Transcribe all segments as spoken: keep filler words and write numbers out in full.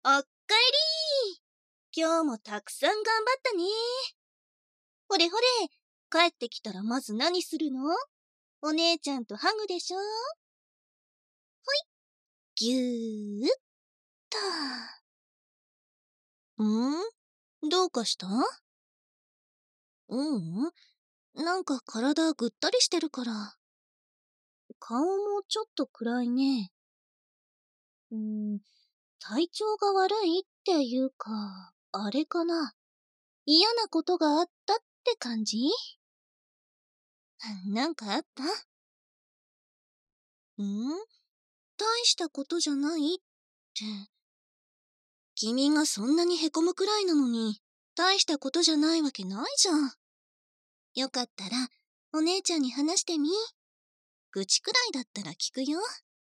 おっかえりー。今日もたくさん頑張ったね。ほれほれ、帰ってきたらまず何するの？お姉ちゃんとハグでしょ？ほい、ぎゅーっと。ん？どうかした？ううん、なんか体ぐったりしてるから。顔もちょっと暗いね。うーん、体調が悪いっていうか、あれかな。嫌なことがあったって感じ？なんかあった？ん？大したことじゃないって。君がそんなにへこむくらいなのに、大したことじゃないわけないじゃん。よかったら、お姉ちゃんに話してみ。愚痴くらいだったら聞くよ。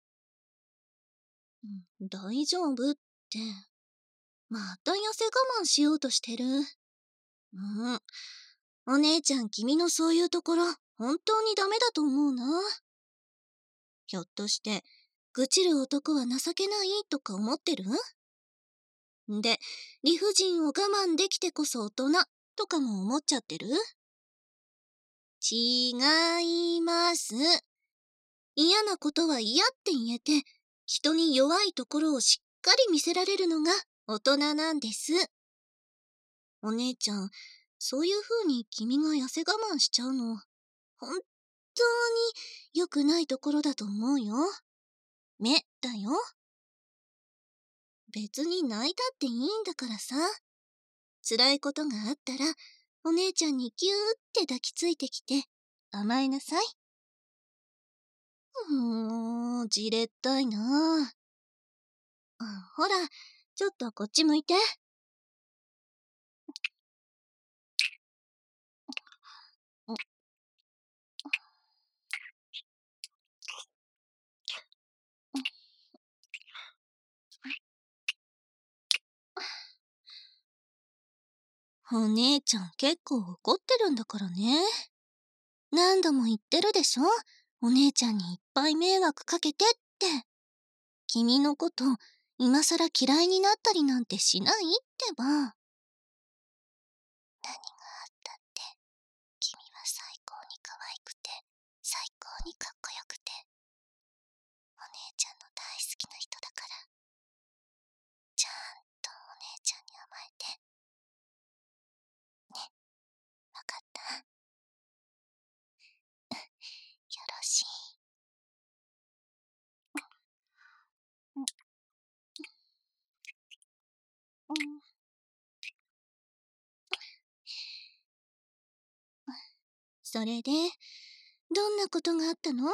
うん、大丈夫って。また痩せ我慢しようとしてる。うん。お姉ちゃん、君のそういうところ、本当にダメだと思うな。ひょっとして、愚痴る男は情けないとか思ってる？で、理不尽を我慢できてこそ大人とかも思っちゃってる？違います。嫌なことは嫌って言えて、人に弱いところをしっかり見せられるのが大人なんです。お姉ちゃん、そういう風に君が痩せ我慢しちゃうの、本当に良くないところだと思うよ。目だよ。別に泣いたっていいんだからさ。辛いことがあったら、お姉ちゃんにギューって抱きついてきて甘えなさい。もう、じれったいなあ。ほら、ちょっとこっち向いて。お姉ちゃん結構怒ってるんだからね。何度も言ってるでしょ？お姉ちゃんにいっぱい迷惑かけてって。君のこと今さら嫌いになったりなんてしないってば。何があったって、君は最高に可愛くて、最高にかっこよくて、お姉ちゃんの大好きな人だから、ちゃんとお姉ちゃんに甘えて。ね、わかった？よろしい。それで、どんなことがあったの？あ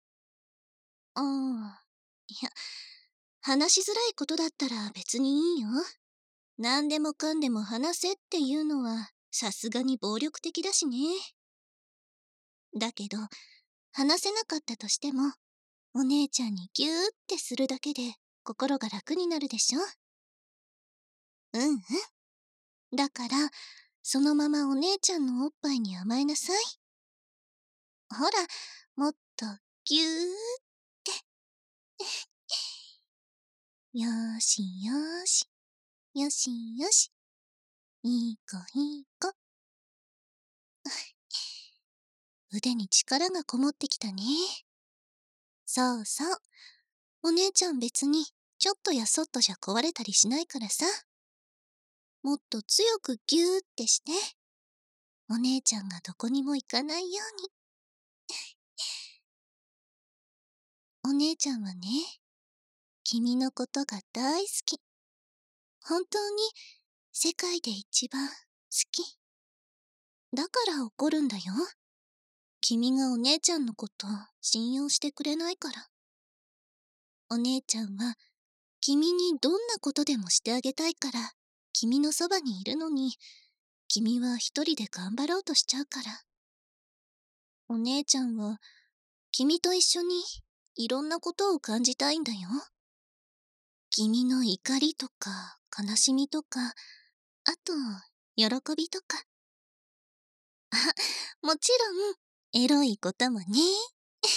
あ、いや、話しづらいことだったら別にいいよ。何でもかんでも話せっていうのはさすがに暴力的だしね。だけど、話せなかったとしても、お姉ちゃんにギューってするだけで心が楽になるでしょ？うんうん。だから、そのままお姉ちゃんのおっぱいに甘えなさい。ほら、もっとギューって。よーしよーし。よしよし。いい子いい子。腕に力がこもってきたね。そうそう。お姉ちゃん別にちょっとやそっとじゃ壊れたりしないからさ。もっと強くギューってして。お姉ちゃんがどこにも行かないように。お姉ちゃんはね、君のことが大好き。本当に世界で一番好き。だから怒るんだよ。君がお姉ちゃんのこと信用してくれないから。お姉ちゃんは君にどんなことでもしてあげたいから君のそばにいるのに、君は一人で頑張ろうとしちゃうから。お姉ちゃんは君と一緒にいろんなことを感じたいんだよ。君の怒りとか悲しみとか、あと喜びとか。あ、もちろんエロいこともね。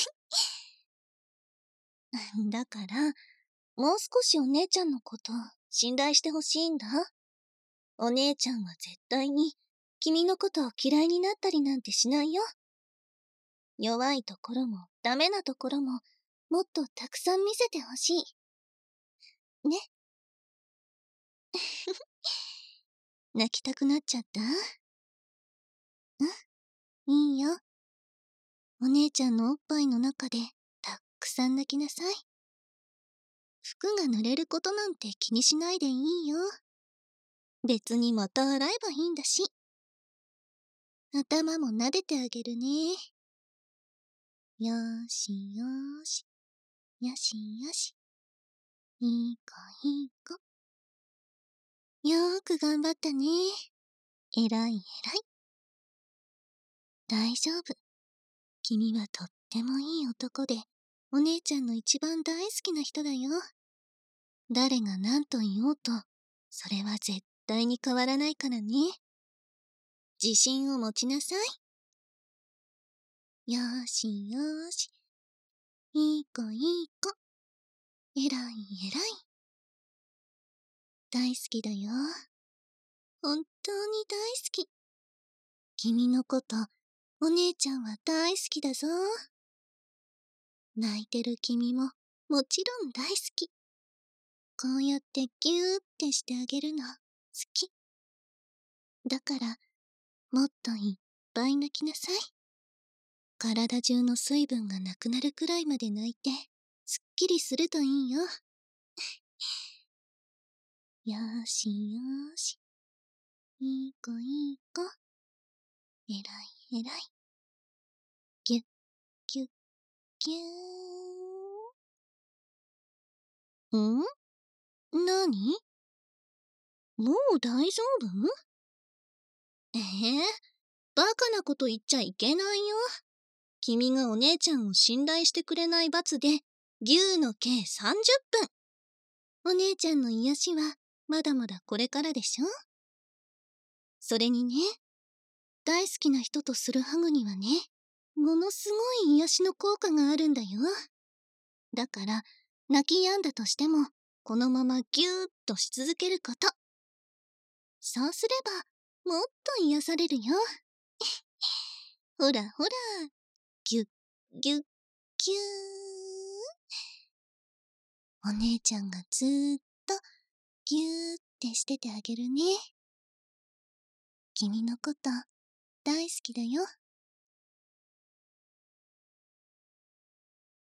だからもう少しお姉ちゃんのこと信頼してほしいんだ。お姉ちゃんは絶対に君のことを嫌いになったりなんてしないよ。弱いところもダメなところももっとたくさん見せてほしい。ね。泣きたくなっちゃった？うん、いいよ。お姉ちゃんのおっぱいの中でたくさん泣きなさい。服が濡れることなんて気にしないでいいよ。別にまた洗えばいいんだし。頭も撫でてあげるね。よーしよーし。よしよし。いい子いい子。よーく頑張ったね。えらいえらい。大丈夫。君はとってもいい男で、お姉ちゃんの一番大好きな人だよ。誰が何と言おうと、それは絶対に変わらないからね。自信を持ちなさい。よーしよーし。いい子いい子。えらいえらい。大好きだよ。本当に大好き。君のこと、お姉ちゃんは大好きだぞ。泣いてる君ももちろん大好き。こうやってギューってしてあげるの好き。だから、もっといっぱい泣きなさい。体中の水分がなくなるくらいまで泣いて、すっきりするといいよ。よーしよーし。いい子いい子。えらいえらい。ぎゅっぎゅっぎゅーん。ん？なに？もう大丈夫？ええ、バカなこと言っちゃいけないよ。君がお姉ちゃんを信頼してくれない罰で、牛の計さんじゅっぷん。お姉ちゃんの癒しは、まだまだこれからでしょ？それにね、大好きな人とするハグにはね、ものすごい癒しの効果があるんだよ。だから、泣き止んだとしても、このままギューッとし続けること。そうすれば、もっと癒されるよ。ほらほら、ギュッギュッギュー。お姉ちゃんがずーっとギューってしててあげるね。君のこと大好きだよ。